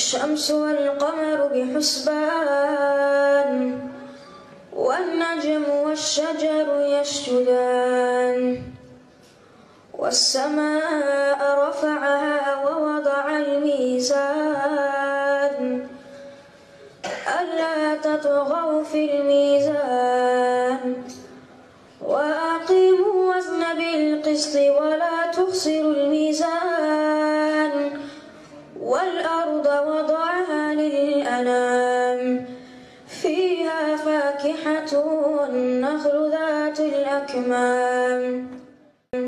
والشمس والقمر بحسبان والنجم والشجر يسجدان والسماء رفعها ووضع الميزان ألا تطغوا في الميزان وأقيموا الوزن بالقسط ولا تخسروا الميزان والأرض وضعها للأنام فيها فاكهة والنخل ذات الأكمام